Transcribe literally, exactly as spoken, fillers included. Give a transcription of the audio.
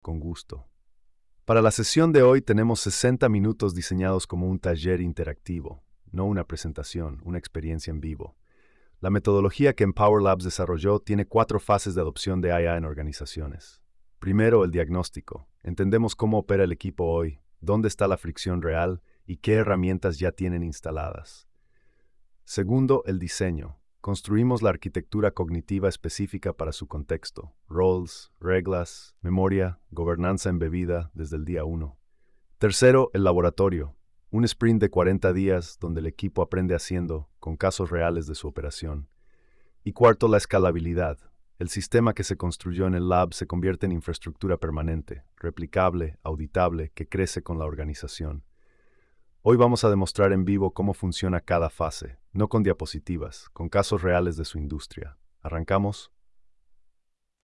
con gusto. Para la sesión de hoy tenemos sesenta minutos diseñados como un taller interactivo, no una presentación, una experiencia en vivo. La metodología que Empower Labs desarrolló tiene cuatro fases de adopción de I A en organizaciones. Primero, el diagnóstico. Entendemos cómo opera el equipo hoy, dónde está la fricción real y qué herramientas ya tienen instaladas. Segundo, el diseño. Construimos la arquitectura cognitiva específica para su contexto, roles, reglas, memoria, gobernanza embebida desde el día uno. Tercero, el laboratorio. Un sprint de cuarenta días donde el equipo aprende haciendo, con casos reales de su operación. Y cuarto, la escalabilidad. El sistema que se construyó en el lab se convierte en infraestructura permanente, replicable, auditable, que crece con la organización. Hoy vamos a demostrar en vivo cómo funciona cada fase, no con diapositivas, con casos reales de su industria. ¿Arrancamos?